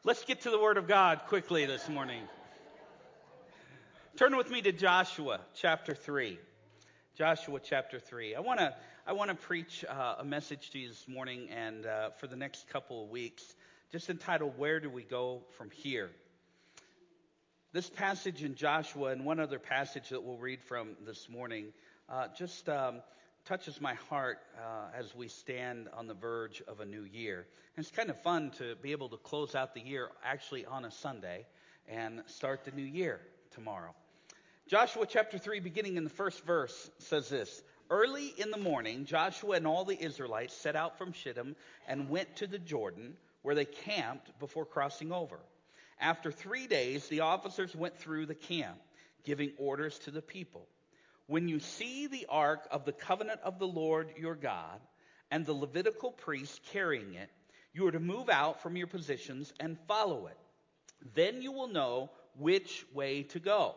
Let's get to the Word of God quickly this morning. Turn with me to Joshua chapter 3. Joshua chapter 3. I want to preach a message to you this morning and for the next couple of weeks, just entitled, Where Do We Go From Here? This passage in Joshua and one other passage that we'll read from this morning just touches my heart as we stand on the verge of a new year. And it's kind of fun to be able to close out the year actually on a Sunday and start the new year tomorrow. Joshua chapter 3, beginning in the first verse, says this: Early in the morning, Joshua and all the Israelites set out from Shittim and went to the Jordan, where they camped before crossing over. After 3 days, the officers went through the camp, giving orders to the people. When you see the ark of the covenant of the Lord your God and the Levitical priests carrying it, you are to move out from your positions and follow it. Then you will know which way to go,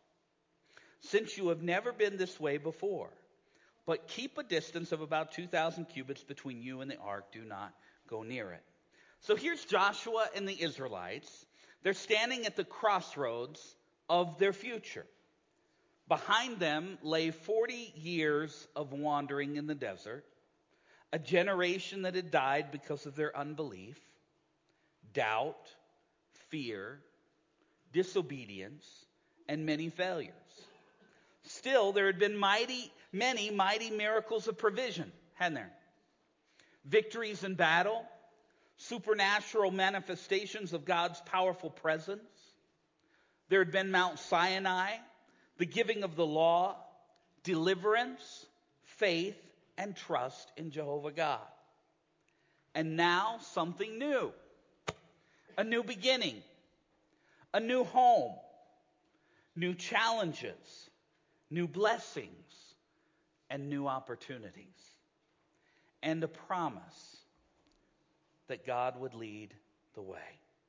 since you have never been this way before. But keep a distance of about 2,000 cubits between you and the ark. Do not go near it. So here's Joshua and the Israelites. They're standing at the crossroads of their future. Behind them lay 40 years of wandering in the desert, a generation that had died because of their unbelief, doubt, fear, disobedience, and many failures. Still, there had been many mighty miracles of provision, hadn't there? Victories in battle, supernatural manifestations of God's powerful presence. There had been Mount Sinai, the giving of the law, deliverance, faith, and trust in Jehovah God. And now something new. A new beginning. A new home. New challenges. New blessings. And new opportunities. And a promise that God would lead the way.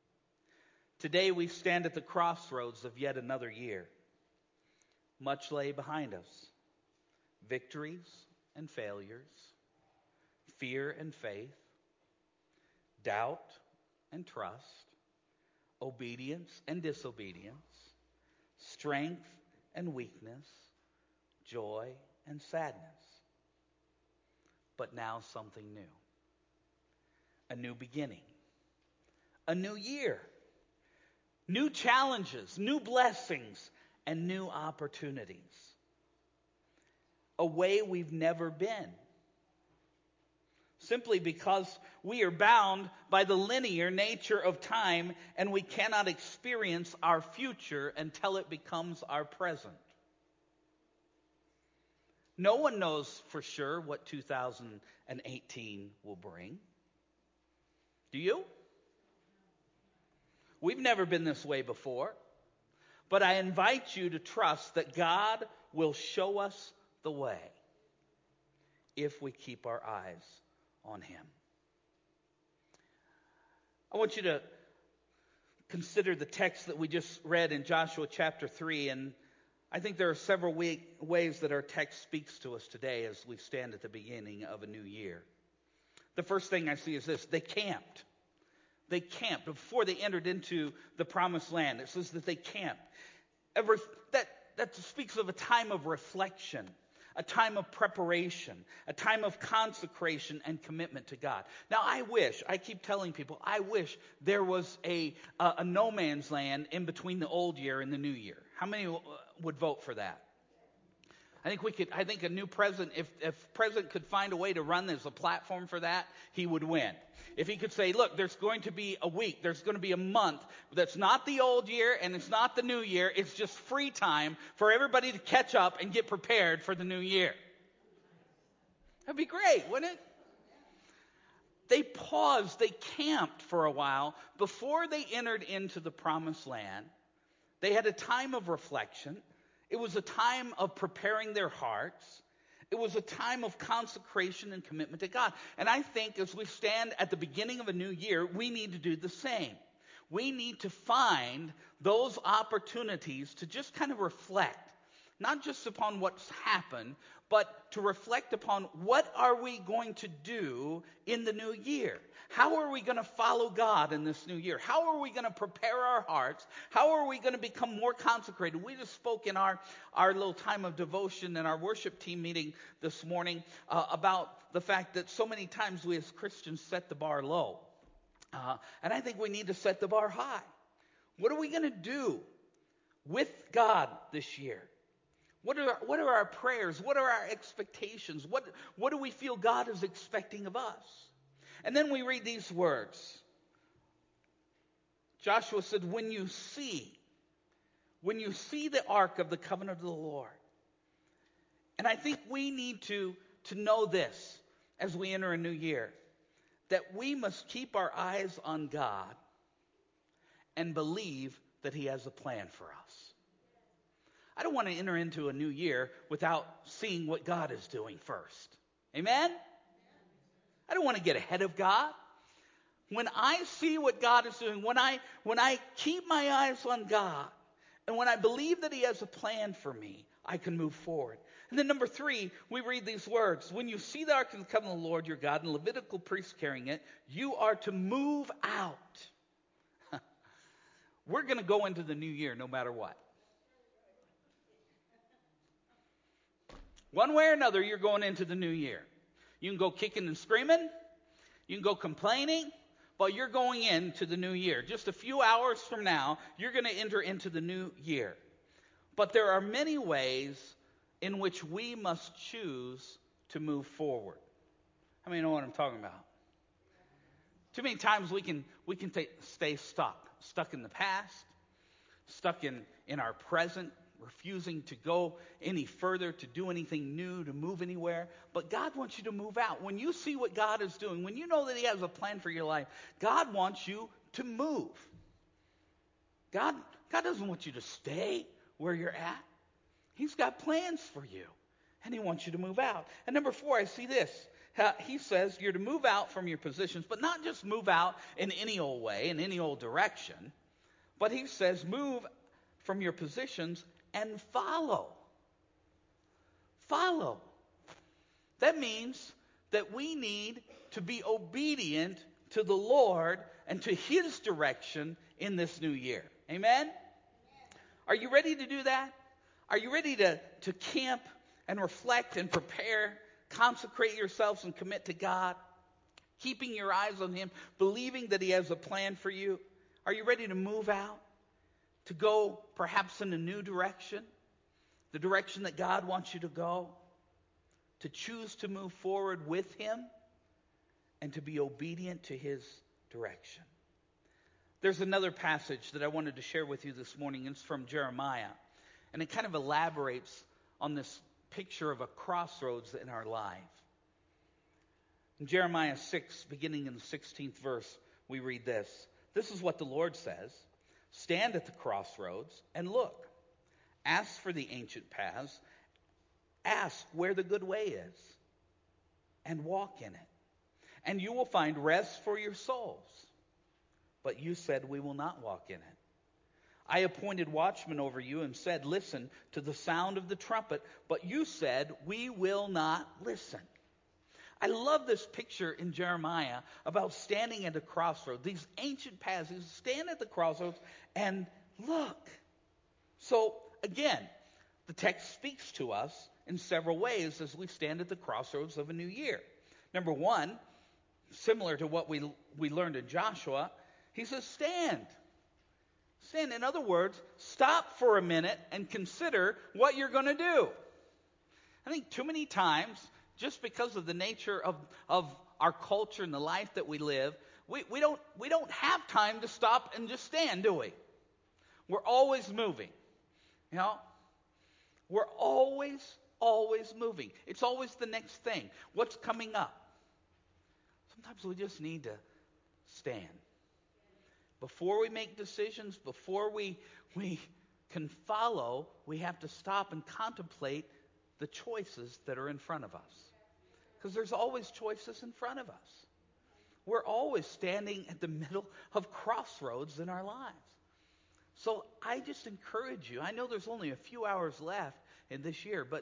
Today we stand at the crossroads of yet another year. Much lay behind us. Victories and failures, fear and faith, doubt and trust, obedience and disobedience, strength and weakness, joy and sadness. But now something new. A new beginning. A new year. New challenges, new blessings, and new opportunities. A way we've never been. Simply because we are bound by the linear nature of time and we cannot experience our future until it becomes our present. No one knows for sure what 2018 will bring. Do you? We've never been this way before. But I invite you to trust that God will show us the way if we keep our eyes on Him. I want you to consider the text that we just read in Joshua chapter 3, and I think there are several ways that our text speaks to us today as we stand at the beginning of a new year. The first thing I see is this: they camped. They camped before they entered into the promised land. It says that they camped. That speaks of a time of reflection, a time of preparation, a time of consecration and commitment to God. Now, I keep telling people, I wish there was a no man's land in between the old year and the new year. How many would vote for that? I think a new president, if president could find a way to run as a platform for that, he would win. If he could say, look, there's going to be a week, there's going to be a month that's not the old year and it's not the new year, it's just free time for everybody to catch up and get prepared for the new year. That'd be great, wouldn't it? They paused, they camped for a while before they entered into the promised land. They had a time of reflection. It was a time of preparing their hearts. It was a time of consecration and commitment to God. And I think as we stand at the beginning of a new year, we need to do the same. We need to find those opportunities to just kind of reflect, not just upon what's happened, but to reflect upon what are we going to do in the new year? How are we going to follow God in this new year? How are we going to prepare our hearts? How are we going to become more consecrated? We just spoke in our little time of devotion and our worship team meeting this morning about the fact that so many times we as Christians set the bar low. And I think we need to set the bar high. What are we going to do with God this year? What are our prayers? What are our expectations? What do we feel God is expecting of us? And then we read these words. Joshua said, when you see the ark of the covenant of the Lord. And I think we need to know this as we enter a new year, that we must keep our eyes on God and believe that He has a plan for us. I don't want to enter into a new year without seeing what God is doing first. Amen? I don't want to get ahead of God. When I see what God is doing, when I keep my eyes on God, and when I believe that He has a plan for me, I can move forward. And then number 3, we read these words. When you see the ark of the covenant of the Lord your God and Levitical priests carrying it, you are to move out. We're going to go into the new year no matter what. One way or another, you're going into the new year. You can go kicking and screaming. You can go complaining. But you're going into the new year. Just a few hours from now, you're going to enter into the new year. But there are many ways in which we must choose to move forward. How many know what I'm talking about? Too many times we can stay stuck in the past, stuck in our present, refusing to go any further, to do anything new, to move anywhere. But God wants you to move out. When you see what God is doing, when you know that He has a plan for your life, God wants you to move. God doesn't want you to stay where you're at. He's got plans for you, and He wants you to move out. And number 4, I see this. He says you're to move out from your positions, but not just move out in any old way, in any old direction, but He says move from your positions and follow. Follow. That means that we need to be obedient to the Lord and to His direction in this new year. Amen? Are you ready to do that? Are you ready to camp and reflect and prepare, consecrate yourselves and commit to God, keeping your eyes on Him, believing that He has a plan for you? Are you ready to move out? To go perhaps in a new direction, the direction that God wants you to go, to choose to move forward with Him, and to be obedient to His direction. There's another passage that I wanted to share with you this morning. It's from Jeremiah, and it kind of elaborates on this picture of a crossroads in our life. In Jeremiah 6, beginning in the 16th verse, we read this. This is what the Lord says. Stand at the crossroads and look. Ask for the ancient paths. Ask where the good way is, and walk in it. And you will find rest for your souls. But you said, we will not walk in it. I appointed watchmen over you and said, listen to the sound of the trumpet. But you said, we will not listen. I love this picture in Jeremiah about standing at a crossroads. These ancient paths, you stand at the crossroads and look. So again, the text speaks to us in several ways as we stand at the crossroads of a new year. Number 1, similar to what we learned in Joshua, he says stand. Stand. In other words, stop for a minute and consider what you're going to do. I think too many times, just because of the nature of our culture and the life that we live, we don't have time to stop and just stand, do we? We're always moving. You know? We're always moving. It's always the next thing. What's coming up? Sometimes we just need to stand. Before we make decisions, before we can follow, we have to stop and contemplate the choices that are in front of us. Because there's always choices in front of us. We're always standing at the middle of crossroads in our lives. So I just encourage you. I know there's only a few hours left in this year, but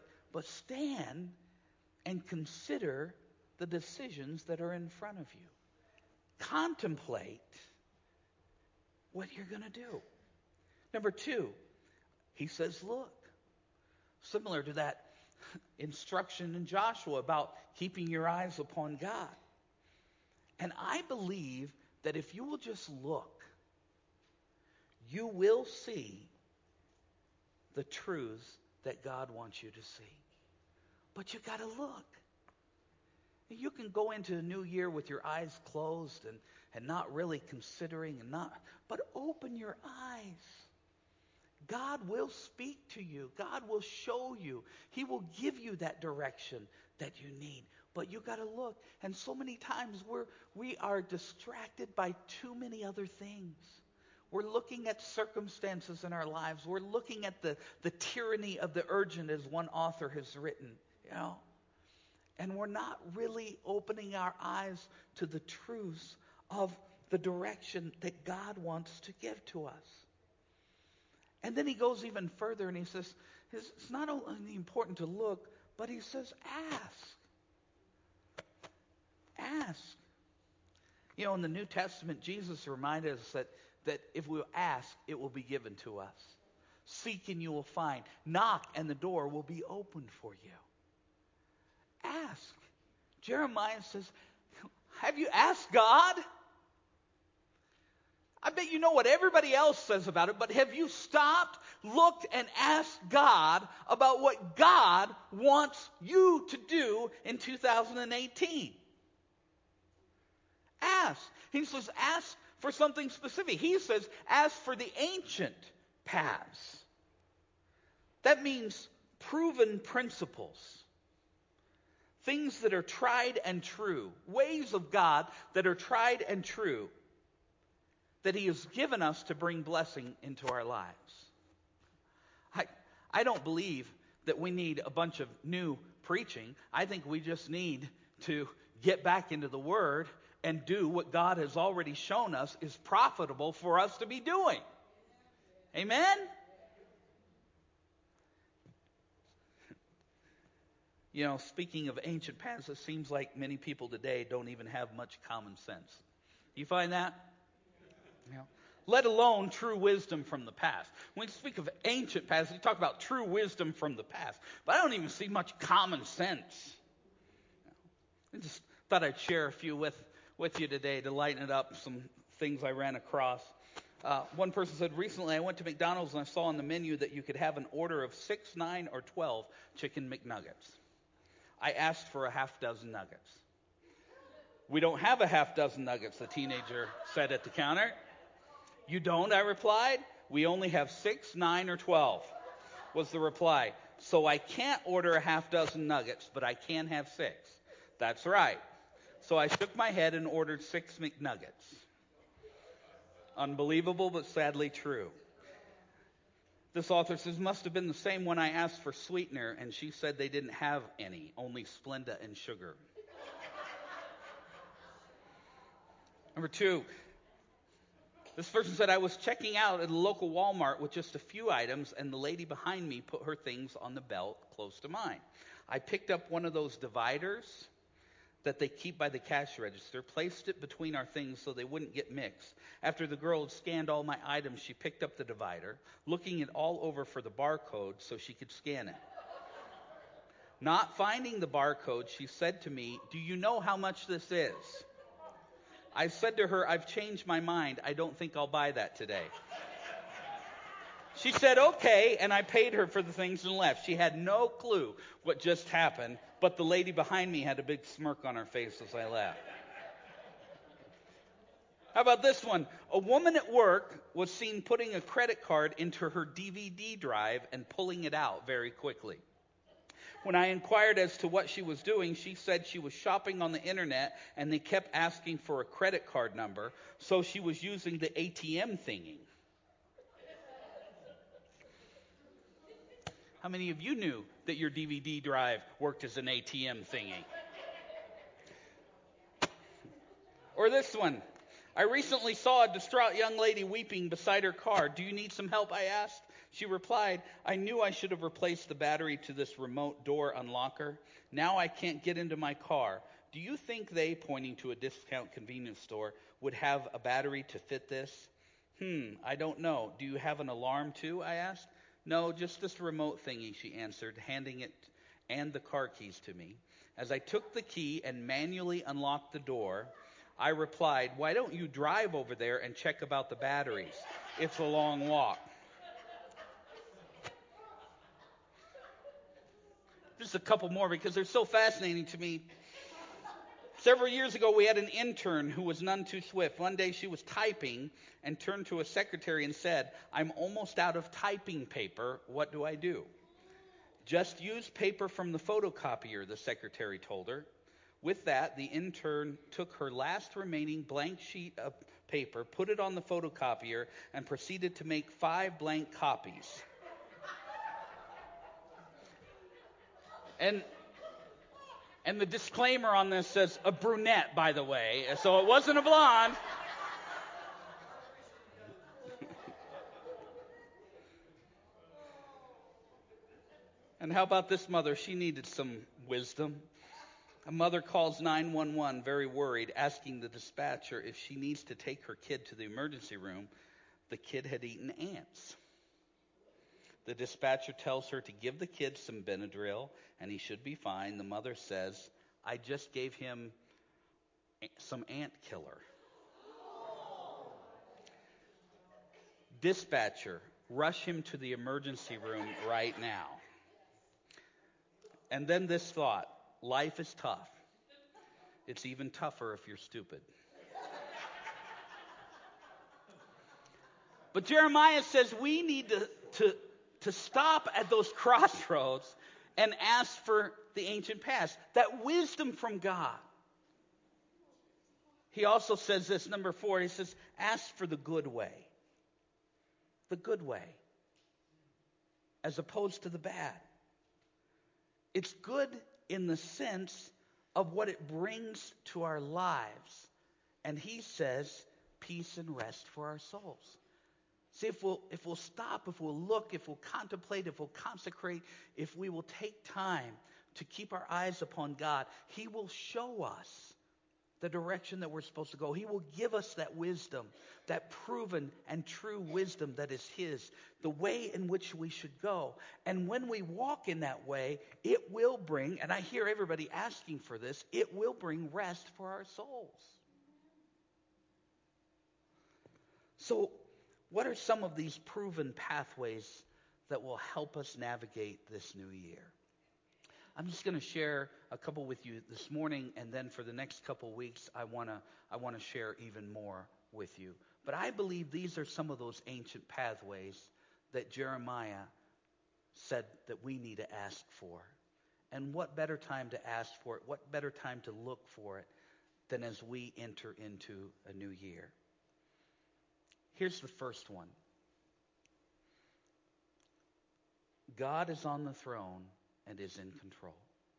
stand and consider the decisions that are in front of you. contemplate what you're going to do. Number 2, he says, look. Similar to that instruction in Joshua about keeping your eyes upon God. And I believe that if you will just look, you will see the truths that God wants you to see. But you got to look. You can go into a new year with your eyes closed and not really considering but open your eyes. God will speak to you. God will show you. He will give you that direction that you need. But you got to look. And so many times we are distracted by too many other things. We're looking at circumstances in our lives. We're looking at the tyranny of the urgent, as one author has written, And we're not really opening our eyes to the truths of the direction that God wants to give to us. And then he goes even further and he says, it's not only important to look, but he says, ask. Ask. In the New Testament, Jesus reminded us that if we ask, it will be given to us. Seek and you will find. Knock and the door will be opened for you. Ask. Jeremiah says, have you asked God? I bet you know what everybody else says about it, but have you stopped, looked, and asked God about what God wants you to do in 2018? Ask. He says, ask for something specific. He says, ask for the ancient paths. That means proven principles. Things that are tried and true. Ways of God that are tried and true. That he has given us to bring blessing into our lives. I don't believe that we need a bunch of new preaching. I think we just need to get back into the Word and do what God has already shown us is profitable for us to be doing. Amen? Speaking of ancient paths, it seems like many people today don't even have much common sense. Do you find that? Let alone true wisdom from the past. When we speak of ancient paths, we talk about true wisdom from the past. But I don't even see much common sense. I just thought I'd share a few with you today to lighten it up, some things I ran across. One person said, recently I went to McDonald's and I saw on the menu that you could have an order of 6, 9, or 12 chicken McNuggets. I asked for a half dozen nuggets. We don't have a half dozen nuggets, the teenager said at the counter. You don't, I replied. We only have 6, 9, or 12, was the reply. So I can't order a half dozen nuggets, but I can have 6. That's right. So I shook my head and ordered 6 McNuggets. Unbelievable, but sadly true. This author says, must have been the same when I asked for sweetener, and she said they didn't have any, only Splenda and sugar. Number 2, this person said, I was checking out at a local Walmart with just a few items, and the lady behind me put her things on the belt close to mine. I picked up one of those dividers that they keep by the cash register, placed it between our things so they wouldn't get mixed. After the girl had scanned all my items, she picked up the divider, looking it all over for the barcode so she could scan it. Not finding the barcode, she said to me, do you know how much this is? I said to her, I've changed my mind. I don't think I'll buy that today. She said, okay, and I paid her for the things and left. She had no clue what just happened, but the lady behind me had a big smirk on her face as I left. How about this one? A woman at work was seen putting a credit card into her DVD drive and pulling it out very quickly. When I inquired as to what she was doing, she said she was shopping on the internet and they kept asking for a credit card number, so she was using the ATM thingy. How many of you knew that your DVD drive worked as an ATM thingy? Or this one. I recently saw a distraught young lady weeping beside her car. Do you need some help? I asked. She replied, I knew I should have replaced the battery to this remote door unlocker. Now I can't get into my car. Do you think they, pointing to a discount convenience store, would have a battery to fit this? I don't know. Do you have an alarm too? I asked. No, just this remote thingy, she answered, handing it and the car keys to me. As I took the key and manually unlocked the door, I replied, why don't you drive over there and check about the batteries? It's a long walk. Just a couple more because they're so fascinating to me. Several years ago, we had an intern who was none too swift. One day she was typing and turned to a secretary and said, I'm almost out of typing paper. What do I do? Just use paper from the photocopier, the secretary told her. With that, the intern took her last remaining blank sheet of paper, put it on the photocopier, and proceeded to make 5 blank copies. And the disclaimer on this says a brunette, by the way, so it wasn't a blonde. And how about this mother? She needed some wisdom. A mother calls 911, very worried, asking the dispatcher if she needs to take her kid to the emergency room. The kid had eaten ants. The dispatcher tells her to give the kid some Benadryl, and he should be fine. The mother says, I just gave him some ant killer. Dispatcher, rush him to the emergency room right now. And then this thought, life is tough. It's even tougher if you're stupid. But Jeremiah says we need to stop at those crossroads and ask for the ancient past, that wisdom from God. He also says this, number 4, he says, ask for the good way. The good way, as opposed to the bad. It's good in the sense of what it brings to our lives. And he says, peace and rest for our souls. See, if we'll stop, if we'll look, if we'll contemplate, if we'll consecrate, if we will take time to keep our eyes upon God, he will show us the direction that we're supposed to go. He will give us that wisdom, that proven and true wisdom that is his, the way in which we should go. And when we walk in that way, it will bring, and I hear everybody asking for this, it will bring rest for our souls. So, what are some of these proven pathways that will help us navigate this new year? I'm just going to share a couple with you this morning, and then for the next couple weeks, I want to share even more with you. But I believe these are some of those ancient pathways that Jeremiah said that we need to ask for. And what better time to ask for it, what better time to look for it than as we enter into a new year. Here's the first one. God is on the throne and is in control.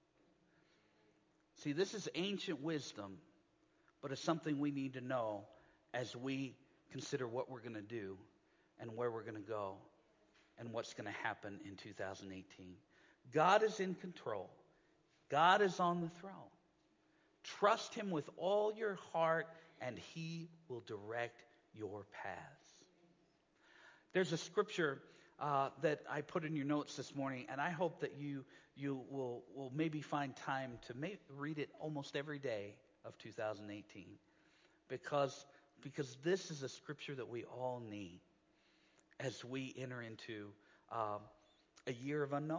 See, this is ancient wisdom, but it's something we need to know as we consider what we're going to do and where we're going to go and what's going to happen in 2018. God is in control. God is on the throne. Trust him with all your heart, and he will direct your paths. There's a scripture that I put in your notes this morning, and I hope that you will maybe find time to read it almost every day of 2018, because this is a scripture that we all need as we enter into a year of unknowns.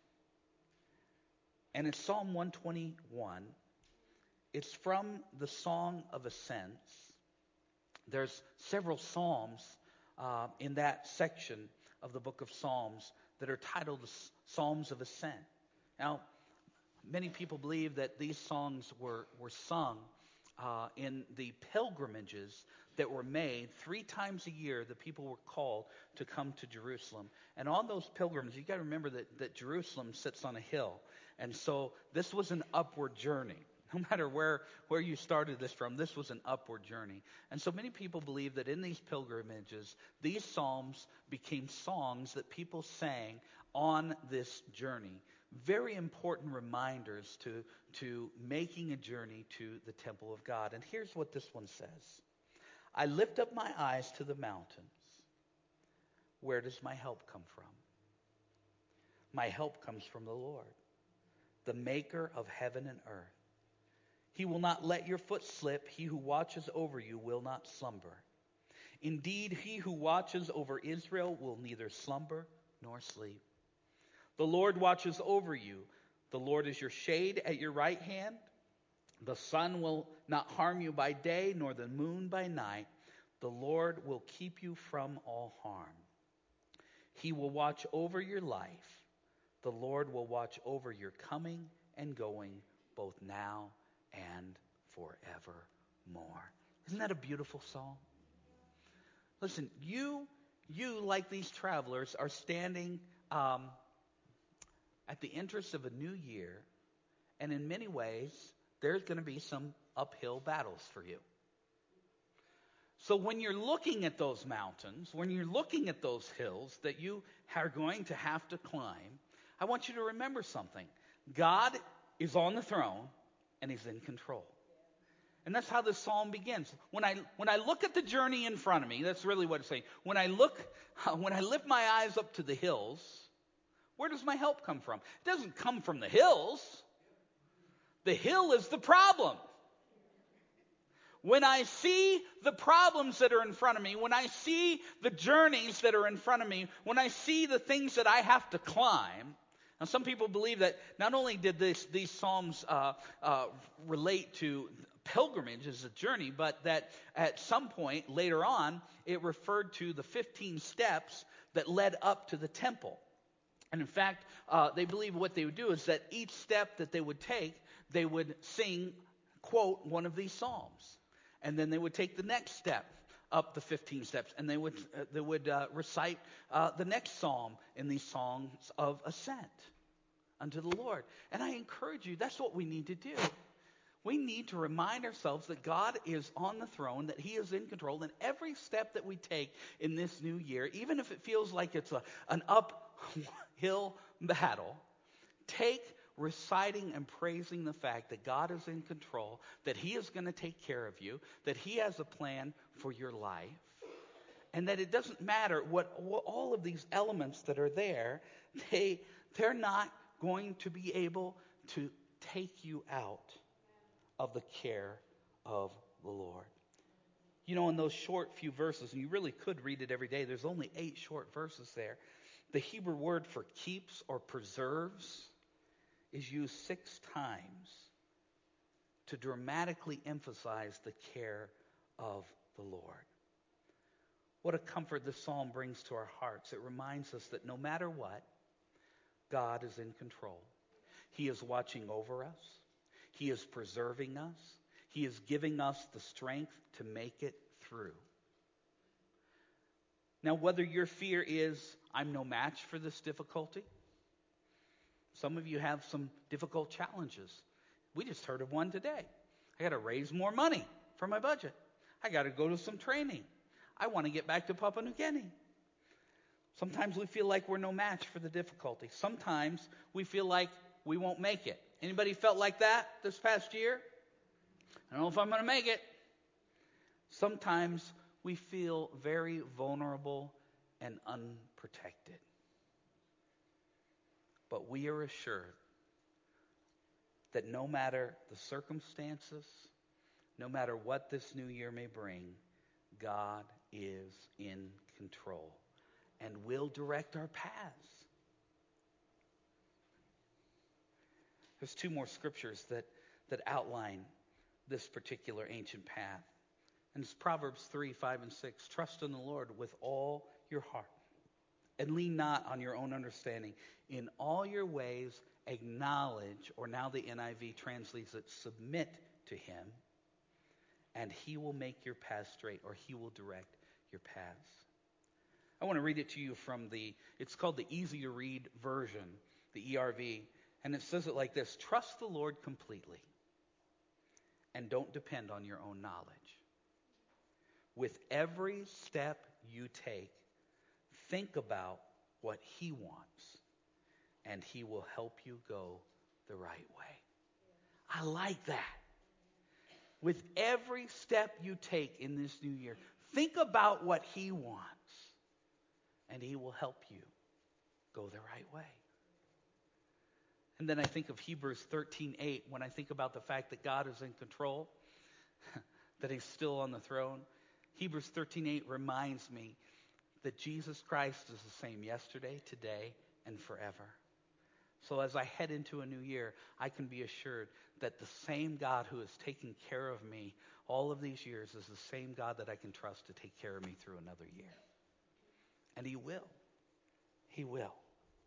And it's Psalm 121. It's from the Song of Ascents. There's several psalms in that section of the book of Psalms that are titled Psalms of Ascent. Now, many people believe that these songs were sung in the pilgrimages that were made 3 times a year. The people were called to come to Jerusalem. And on those pilgrimages, you got to remember that Jerusalem sits on a hill. And so this was an upward journey. No matter where you started this from, this was an upward journey. And so many people believe that in these pilgrimages, these psalms became songs that people sang on this journey. very important reminders to making a journey to the temple of God. And here's what this one says. I lift up my eyes to the mountains. Where does my help come from? My help comes from the Lord, the maker of heaven and earth. He will not let your foot slip. He who watches over you will not slumber. Indeed, he who watches over Israel will neither slumber nor sleep. The Lord watches over you. The Lord is your shade at your right hand. The sun will not harm you by day, nor the moon by night. The Lord will keep you from all harm. He will watch over your life. The Lord will watch over your coming and going, both now and forevermore. Isn't that a beautiful song? Listen, you like these travelers are standing at the entrance of a new year, and in many ways, there's going to be some uphill battles for you. So when you're looking at those mountains, when you're looking at those hills that you are going to have to climb, I want you to remember something. God is on the throne, and he's in control. And that's how this psalm begins. When I look at the journey in front of me, that's really what it's saying. When I lift my eyes up to the hills, where does my help come from? It doesn't come from the hills. The hill is the problem. When I see the problems that are in front of me, when I see the journeys that are in front of me, when I see the things that I have to climb. Now, some people believe that not only did these psalms relate to pilgrimage as a journey, but that at some point later on, it referred to the 15 steps that led up to the temple. And in fact, they believe what they would do is that each step that they would take, they would sing, quote, one of these psalms. And then they would take the next step up the 15 steps, and they would recite the next psalm in these songs of ascent unto the Lord. And I encourage you, that's what we need to do. We need to remind ourselves that God is on the throne, that he is in control, and every step that we take in this new year, even if it feels like it's an uphill battle, take reciting and praising the fact that God is in control, that he is going to take care of you, that he has a plan for your life, and that it doesn't matter what all of these elements that are there, they're not going to be able to take you out of the care of the Lord. You know, in those short few verses, and you really could read it every day, there's only 8 short verses there. The Hebrew word for keeps or preserves is used 6 times to dramatically emphasize the care of the Lord. What a comfort this psalm brings to our hearts. It reminds us that no matter what, God is in control. He is watching over us. He is preserving us. He is giving us the strength to make it through. Now, whether your fear is, I'm no match for this difficulty. Some of you have some difficult challenges. We just heard of one today. I got to raise more money for my budget. I got to go to some training. I want to get back to Papua New Guinea. Sometimes we feel like we're no match for the difficulty. Sometimes we feel like we won't make it. Anybody felt like that this past year? I don't know if I'm going to make it. Sometimes we feel very vulnerable and unprotected. But we are assured that no matter the circumstances, no matter what this new year may bring, God is in control and will direct our paths. There's 2 more scriptures that outline this particular ancient path. And it's Proverbs 3, 5, and 6. Trust in the Lord with all your heart, and lean not on your own understanding. In all your ways acknowledge, or now the NIV translates it, submit to him, and he will make your path straight, or he will direct your paths. I want to read it to you from it's called the easy to read version, the ERV. And it says it like this: trust the Lord completely and don't depend on your own knowledge. With every step you take, think about what he wants and he will help you go the right way. I like that. With every step you take in this new year, think about what he wants, and he will help you go the right way. And then I think of Hebrews 13:8 when I think about the fact that God is in control, that he's still on the throne. Hebrews 13:8 reminds me that Jesus Christ is the same yesterday, today, and forever. So as I head into a new year, I can be assured that the same God who has taken care of me all of these years is the same God that I can trust to take care of me through another year. And he will. He will.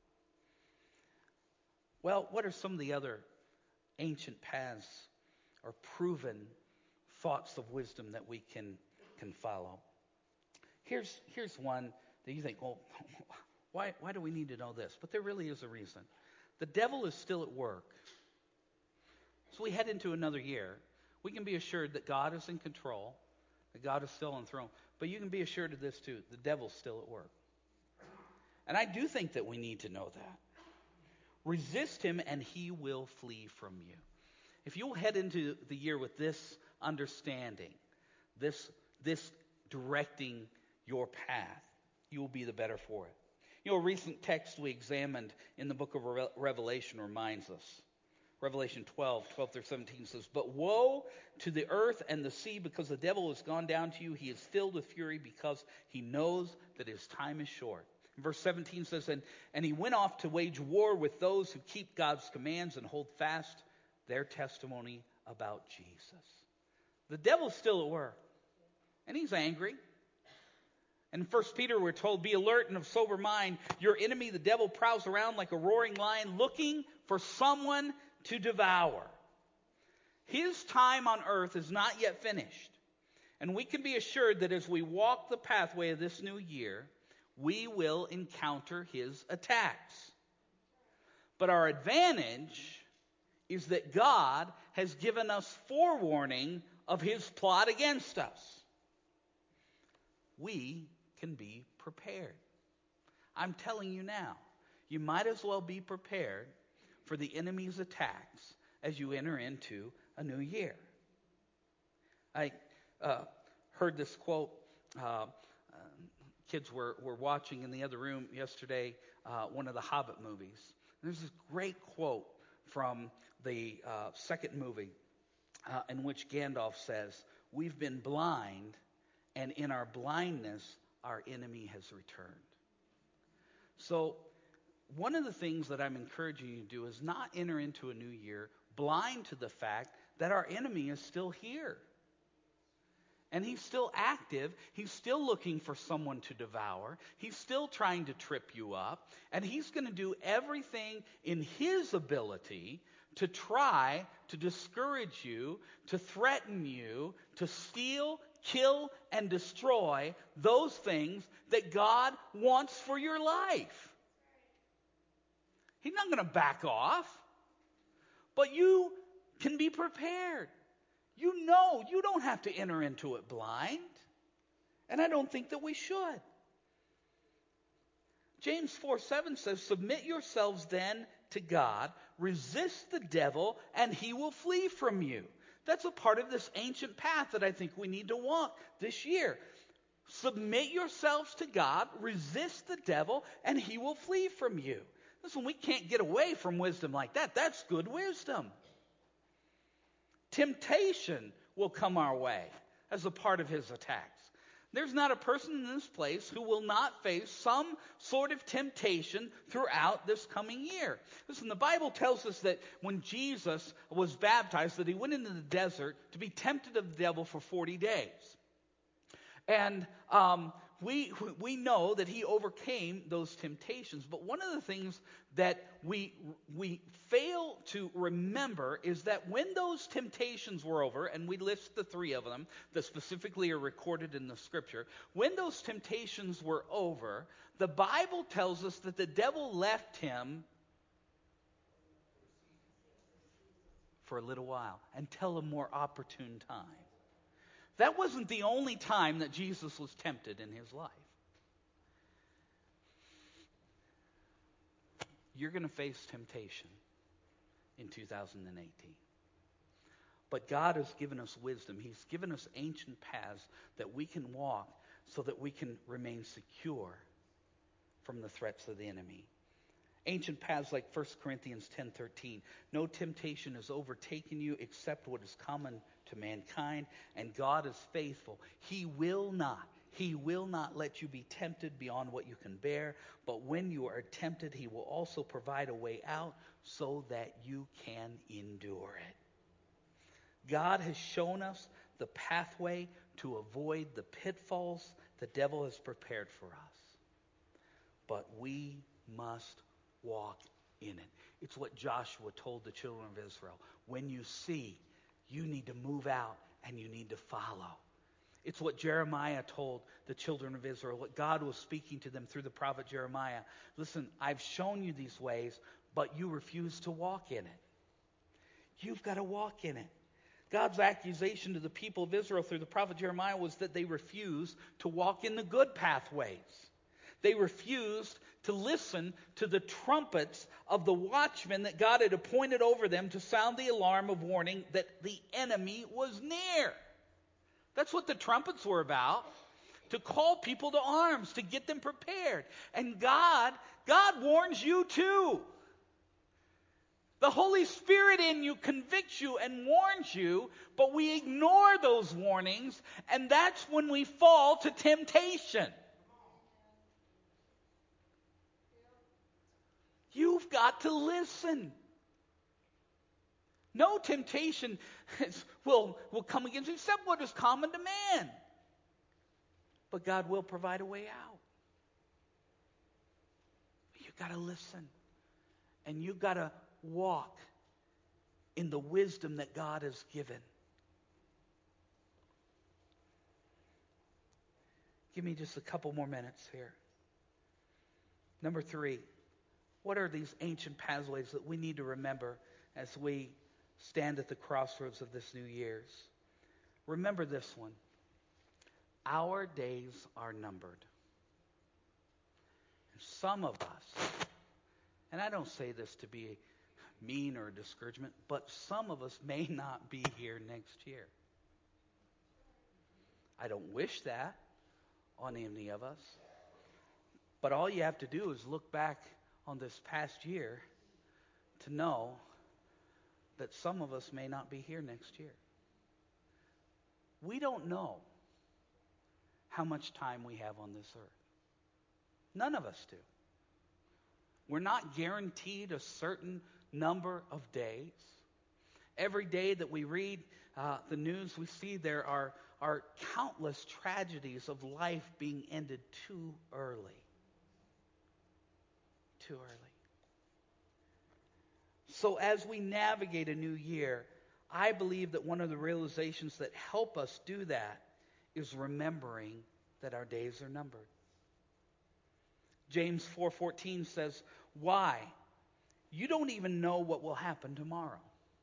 Well, what are some of the other ancient paths or proven thoughts of wisdom that we can follow? Here's one that you think, well, why do we need to know this? But there really is a reason. The devil is still at work. So we head into another year. We can be assured that God is in control, that God is still on the throne. But you can be assured of this too. The devil's still at work. And I do think that we need to know that. Resist him and he will flee from you. If you'll head into the year with this understanding, this directing your path, you will be the better for it. You know, a recent text we examined in the book of Revelation reminds us. Revelation 12 through 17 says, "But woe to the earth and the sea, because the devil has gone down to you. He is filled with fury because he knows that his time is short." Verse 17 says, and he went off to wage war with those who keep God's commands and hold fast their testimony about Jesus. The devil's still at work, and he's angry. In 1 Peter, we're told, "Be alert and of sober mind. Your enemy, the devil, prowls around like a roaring lion, looking for someone to devour." His time on earth is not yet finished. And we can be assured that as we walk the pathway of this new year, we will encounter his attacks. But our advantage is that God has given us forewarning of his plot against us. We can be prepared. I'm telling you now, you might as well be prepared for the enemy's attacks as you enter into a new year. I heard this quote. Kids were watching in the other room yesterday one of the Hobbit movies. There's this great quote from the second movie in which Gandalf says, "We've been blind, and in our blindness, our enemy has returned." So one of the things that I'm encouraging you to do is not enter into a new year blind to the fact that our enemy is still here. And he's still active. He's still looking for someone to devour. He's still trying to trip you up. And he's going to do everything in his ability to try to discourage you, to threaten you, to steal, kill, and destroy those things that God wants for your life. He's not going to back off. But you can be prepared. You know you don't have to enter into it blind. And I don't think that we should. James 4:7 says, "Submit yourselves then to God, resist the devil, and he will flee from you." That's a part of this ancient path that I think we need to walk this year. Submit yourselves to God, resist the devil, and he will flee from you. Listen, we can't get away from wisdom like that. That's good wisdom. Temptation will come our way as a part of his attacks. There's not a person in this place who will not face some sort of temptation throughout this coming year. Listen, the Bible tells us that when Jesus was baptized, that he went into the desert to be tempted of the devil for 40 days. And we know that he overcame those temptations. But one of the things that we fail to remember is that when those temptations were over, and we list the 3 of them that specifically are recorded in the scripture, when those temptations were over, the Bible tells us that the devil left him for a little while until a more opportune time. That wasn't the only time that Jesus was tempted in his life. You're going to face temptation in 2018. But God has given us wisdom. He's given us ancient paths that we can walk so that we can remain secure from the threats of the enemy. Ancient paths like 1 Corinthians 10:13. No temptation has overtaken you except what is common to mankind, and God is faithful. He will not let you be tempted beyond what you can bear, but when you are tempted, He will also provide a way out so that you can endure it. God has shown us the pathway to avoid the pitfalls the devil has prepared for us. But we must walk in it. It's what Joshua told the children of Israel. When you see, you need to move out and you need to follow. It's what Jeremiah told the children of Israel. What God was speaking to them through the prophet Jeremiah. Listen, I've shown you these ways, but you refuse to walk in it. You've got to walk in it. God's accusation to the people of Israel through the prophet Jeremiah was that they refused to walk in the good pathways. They refused to listen to the trumpets of the watchmen that God had appointed over them to sound the alarm of warning that the enemy was near. That's what the trumpets were about, to call people to arms, to get them prepared. And God warns you too. The Holy Spirit in you convicts you and warns you, but we ignore those warnings, and that's when we fall to temptation. You've got to listen. No temptation will come against you except what is common to man. But God will provide a way out. You've got to listen. And you've got to walk in the wisdom that God has given. Give me just a couple more minutes here. Number 3, what are these ancient pathways that we need to remember as we stand at the crossroads of this new year's? Remember this one. Our days are numbered. And some of us, and I don't say this to be mean or discouragement, but some of us may not be here next year. I don't wish that on any of us. But all you have to do is look back on this past year to know that some of us may not be here next year. We don't know how much time we have on this earth. None of us do. We're not guaranteed a certain number of days. Every day that we read the news, we see there are countless tragedies of life being ended too early. Too early. So as we navigate a new year, I believe that one of the realizations that help us do that is remembering that our days are numbered. James 4:14 says, "Why? You don't even know what will happen tomorrow.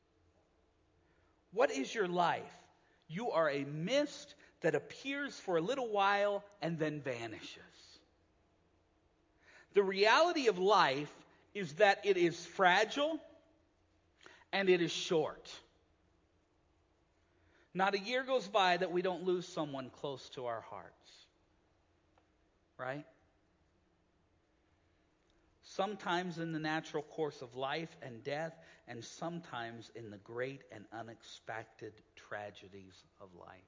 What is your life? You are a mist that appears for a little while and then vanishes." The reality of life is that it is fragile and it is short. Not a year goes by that we don't lose someone close to our hearts. Right? Sometimes in the natural course of life and death, and sometimes in the great and unexpected tragedies of life.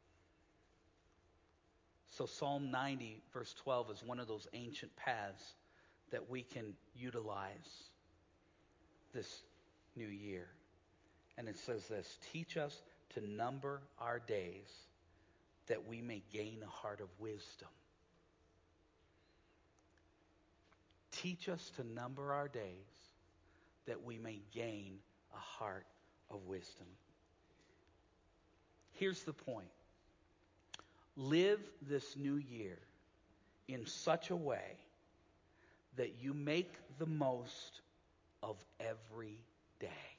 So Psalm 90, verse 12 is one of those ancient paths that we can utilize this new year. And it says this, "Teach us to number our days that we may gain a heart of wisdom." Teach us to number our days that we may gain a heart of wisdom. Here's the point. Live this new year in such a way that you make the most of every day.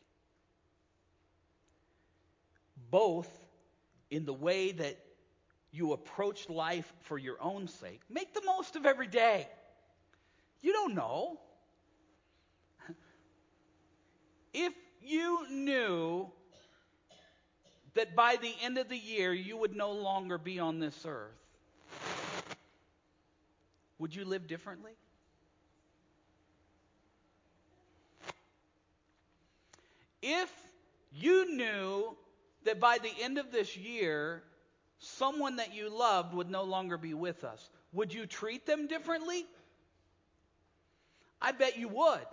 Both in the way that you approach life for your own sake. Make the most of every day. You don't know. If you knew that by the end of the year you would no longer be on this earth, would you live differently? If you knew that by the end of this year, someone that you loved would no longer be with us, would you treat them differently? I bet you would.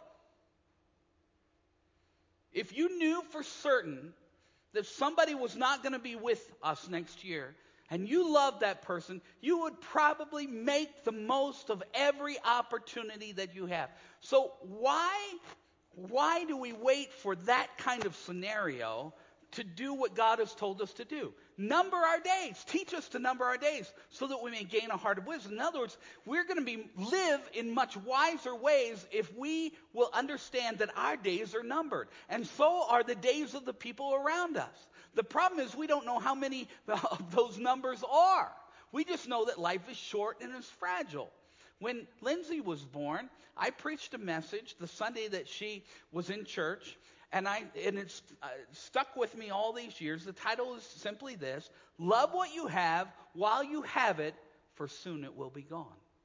If you knew for certain that somebody was not going to be with us next year, and you loved that person, you would probably make the most of every opportunity that you have. So why do we wait for that kind of scenario to do what God has told us to do? Number our days. Teach us to number our days so that we may gain a heart of wisdom. In other words, we're going to live in much wiser ways if we will understand that our days are numbered. And so are the days of the people around us. The problem is we don't know how many of those numbers are. We just know that life is short and is fragile. When Lindsay was born, I preached a message the Sunday that she was in church, and it's stuck with me all these years. The title is simply this: love what you have while you have it, for soon it will be gone.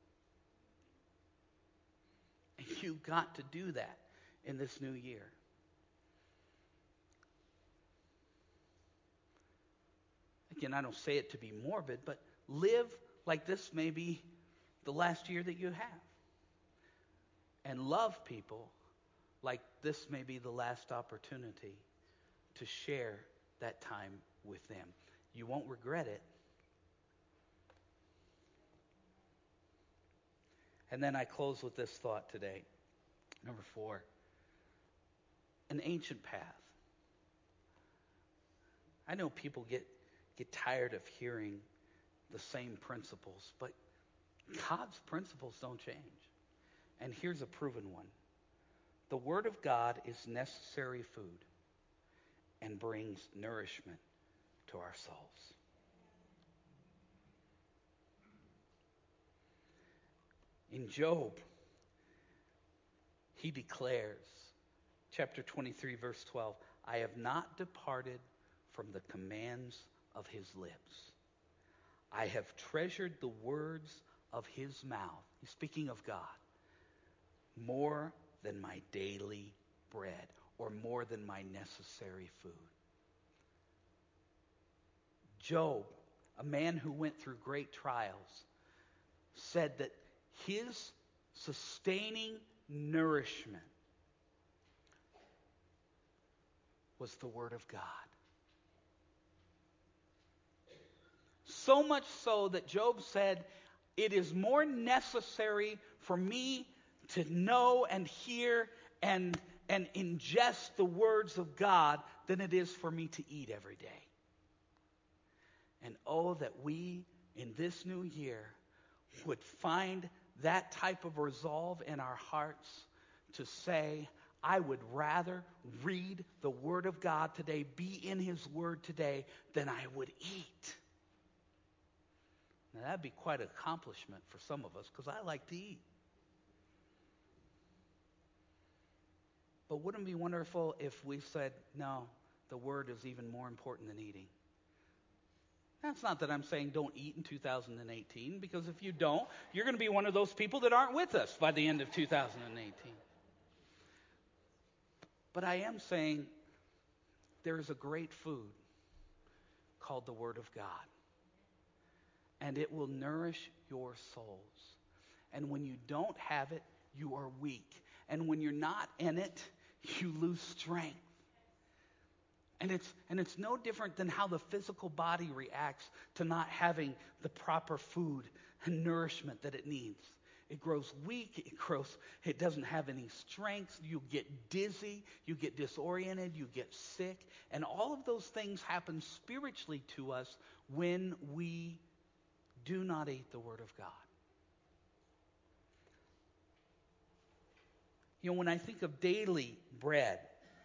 And you've got to do that in this new year. Again, I don't say it to be morbid, but live like this may be the last year that you have. And love people like this may be the last opportunity to share that time with them. You won't regret it. And then I close with this thought today. Number 4, an ancient path. I know people get tired of hearing the same principles, but God's principles don't change. And here's a proven one. The Word of God is necessary food and brings nourishment to our souls. In Job, he declares, chapter 23, verse 12, I have not departed from the commands of his lips. I have treasured the words of his mouth. He's speaking of God. More than my daily bread, or more than my necessary food. Job, a man who went through great trials, said that his sustaining nourishment was the Word of God. So much so that Job said, it is more necessary for me to know and hear and ingest the words of God than it is for me to eat every day. And oh, that we in this new year would find that type of resolve in our hearts to say, I would rather read the Word of God today, be in His Word today, than I would eat. Now that'd be quite an accomplishment for some of us, because I like to eat. But wouldn't it be wonderful if we said, no, the Word is even more important than eating? That's not that I'm saying don't eat in 2018, because if you don't, you're going to be one of those people that aren't with us by the end of 2018. But I am saying there is a great food called the Word of God. And it will nourish your souls. And when you don't have it, you are weak. And when you're not in it, you lose strength. And it's no different than how the physical body reacts to not having the proper food and nourishment that it needs. It grows weak, it doesn't have any strength, you get dizzy, you get disoriented, you get sick, and all of those things happen spiritually to us when we do not eat the Word of God. You know, when I think of daily bread,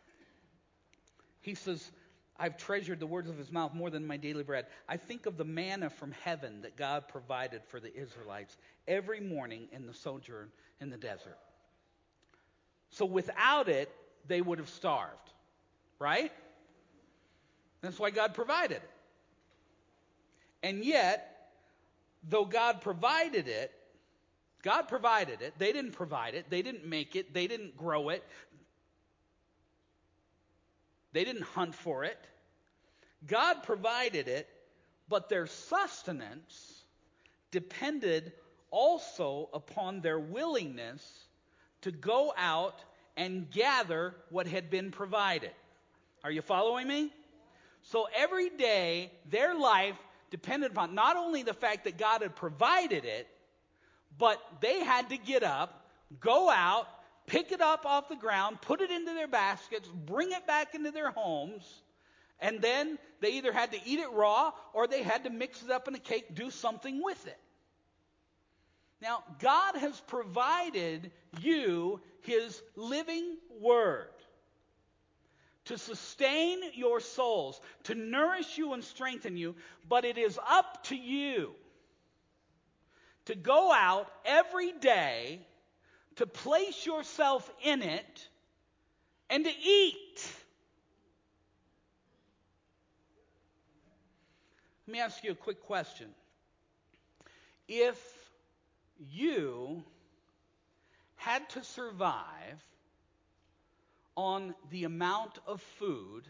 he says, I've treasured the words of his mouth more than my daily bread. I think of the manna from heaven that God provided for the Israelites every morning in the sojourn in the desert. So without it, they would have starved, right? That's why God provided. And yet, though God provided it, they didn't provide it, they didn't make it, they didn't grow it, they didn't hunt for it. God provided it, but their sustenance depended also upon their willingness to go out and gather what had been provided. Are you following me? So every day, their life depended upon not only the fact that God had provided it, but they had to get up, go out, pick it up off the ground, put it into their baskets, bring it back into their homes, and then they either had to eat it raw or they had to mix it up in a cake, do something with it. Now, God has provided you His living Word to sustain your souls, to nourish you and strengthen you, but it is up to you to go out every day, to place yourself in it, and to eat. Let me ask you a quick question. If you had to survive on the amount of food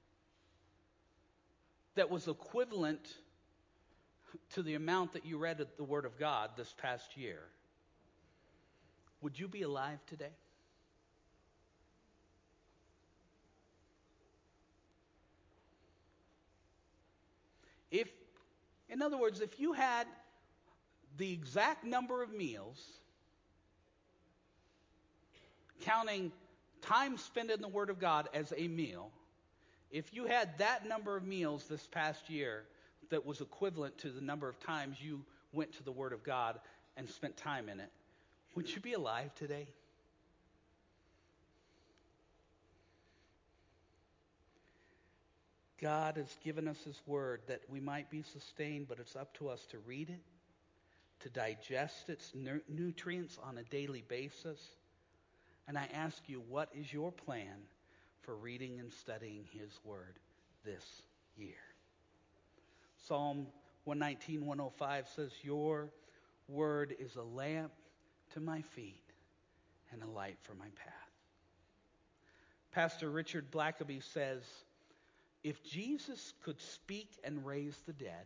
that was equivalent to the amount that you read the Word of God this past year, would you be alive today? In other words, if you had the exact number of meals, counting time spent in the Word of God as a meal, if you had that number of meals this past year that was equivalent to the number of times you went to the Word of God and spent time in it, would you be alive today? God has given us His Word that we might be sustained, but it's up to us to read it, to digest its nutrients on a daily basis. And I ask you, what is your plan for reading and studying His Word this year? Psalm 119, 105 says, "Your Word is a lamp to my feet and a light for my path." Pastor Richard Blackaby says, if Jesus could speak and raise the dead,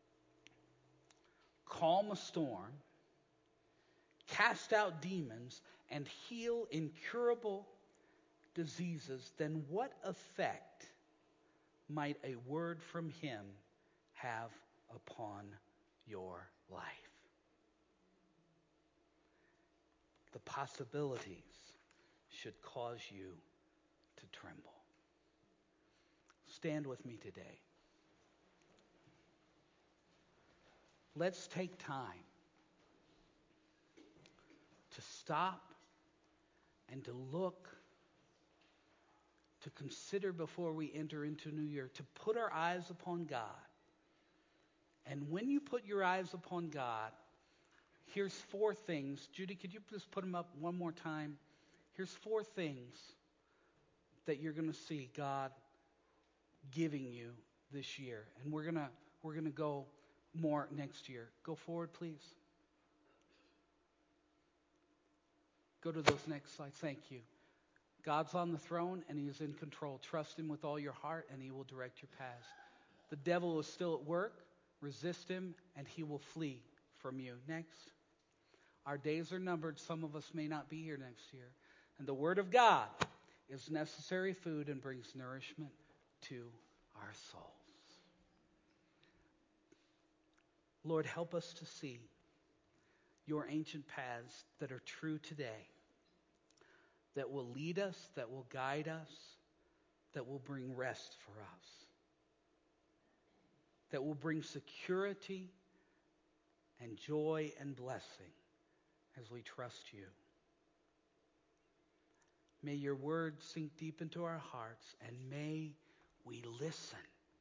calm a storm, cast out demons, and heal incurable diseases, then what effect might a word from Him have upon your life? The possibilities should cause you to tremble. Stand with me today. Let's take time to stop and to look, to consider before we enter into New Year, to put our eyes upon God. And when you put your eyes upon God, here's 4 things. Judy, could you just put them up one more time? Here's 4 things that you're going to see God giving you this year. And we're going to go more next year. Go forward, please. Go to those next slides. Thank you. God's on the throne and He is in control. Trust Him with all your heart and He will direct your paths. The devil is still at work. Resist him and he will flee from you. Next. Our days are numbered. Some of us may not be here next year. And the Word of God is necessary food and brings nourishment to our souls. Lord, help us to see your ancient paths that are true today, that will lead us, that will guide us, that will bring rest for us, that will bring security and joy and blessing as we trust you. May your word sink deep into our hearts, and may we listen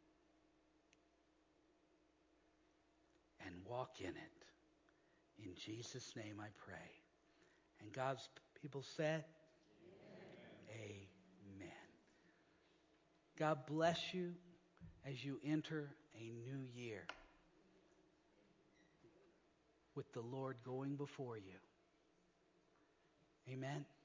and walk in it. In Jesus' name I pray. And God's people said, Amen. God bless you as you enter a new year with the Lord going before you. Amen.